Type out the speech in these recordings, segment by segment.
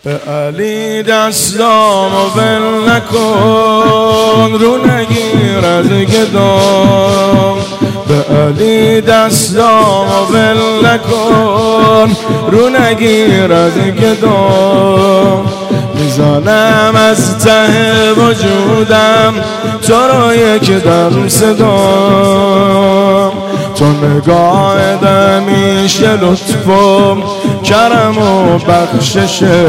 به علی دستامو ول نکن، رو نگیر از گدام. به علی دستامو ول نکن، رو نگیر از گدام. میزنم از ته وجودم تو رو یک دم صدام. تو نگاه دمیشه لطفم کرم و بخششه.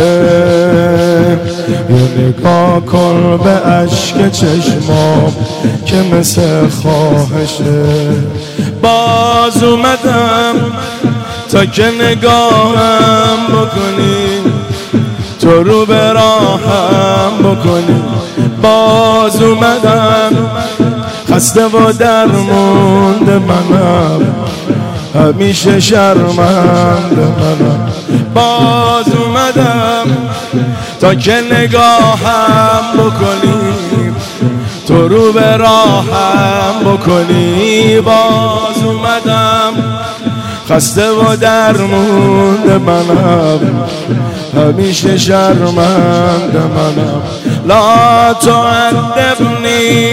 یه نگاه کن به عشق چشمام که مثل خواهشه. باز اومدم تا که نگاهم بکنی، تو رو به راهم بکنی. باز اومدم خسته و درمونده منم، همیشه شرمنده منم. باز اومدم تا که نگاهم بکنی، تو رو به راهم بکنی. باز اومدم خسته و درمونده منم، همیشه شرمنده منم. لا تعذبنی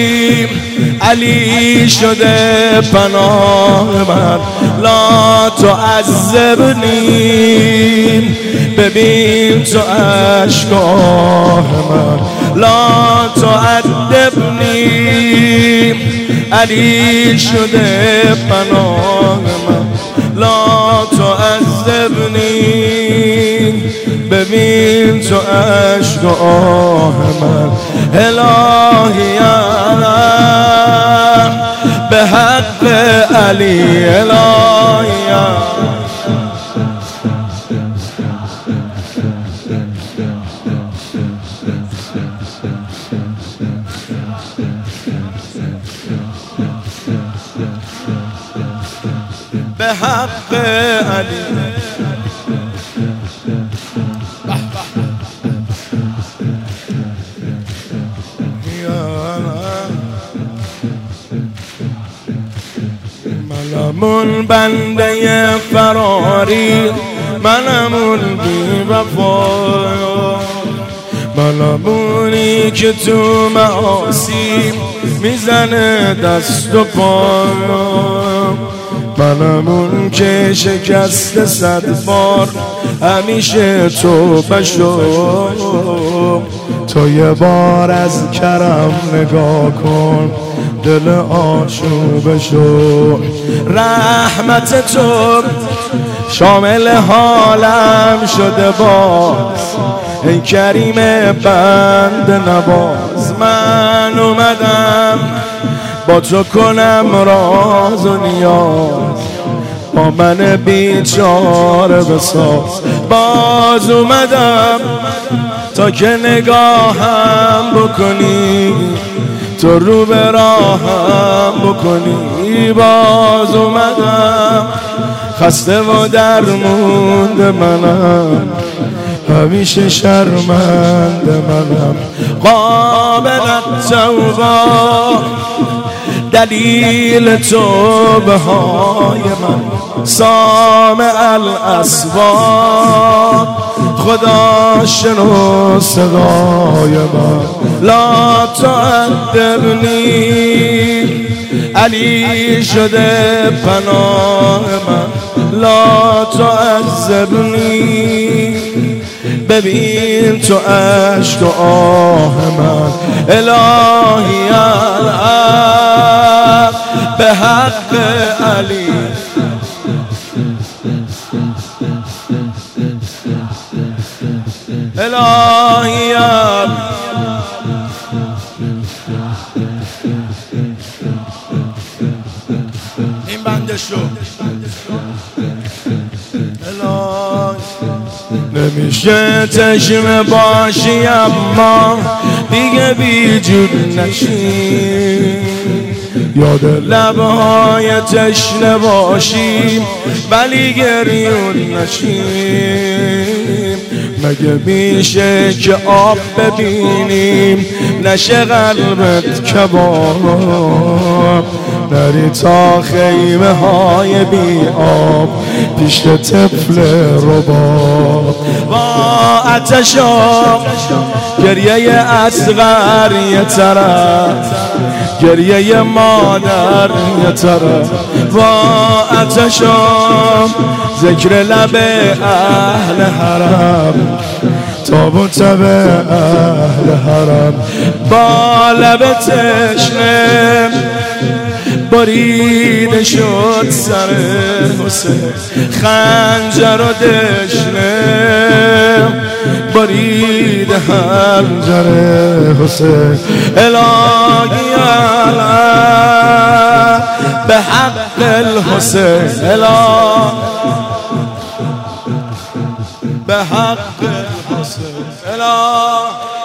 علی شده پناه من، لا تعذبنی ببین تو اشکاه من. لا تعذبنی علی شده پناه من، لا تعذبنی ببین تو عشق آه من. الهی به حق علی، الهی به حق علی. منمون بنده فراری، منمون بی وفا، منمونی که تو معاصی میزنه دست و پا، منمون که شکست 100 بار همیشه تو بشو. تو یه بار از کرم نگاه کن، دل آشوب شو. رحمت تو شامل حالم شده باز، ای کریم بند نواز. من اومدم با تو کنم راز و نیاز، با من بیچاره بساز. باز اومدم تا که نگاهم بکنی، تو رو به راهم بکنی. باز اومدم خسته و درمونده منم، همیشه شرمنده منم. قابل التوبه دلیل توبه های من، سامع الاصوات خدا شنو صدای من. لا تعذبنی علی شده پناه من، لا تعذبنی ببین تو عشق و آه من. الهی به حق علی، الهی این بنده شو. نمیشه چشم باشی اما دیگه بی جون نشی، یاد لبهای تشنه باشیم ولی گریون نشیم. مگه میشه که آب ببینیم نشه قلبت کباب؟ نری تا خیمه های بی آب پیش طفل رباب. با آتشا گریه اصغر یه طرف، گریه مادر یه طرف. با آتشا ذکر لب اهل حرم، تابوت به اهل حرم. با لب تشنه بریده شد سر حسین، خنجر و دشنه بریده خنجر حسین. الهی به حق الحسین، الهی به حق الحسین، الهی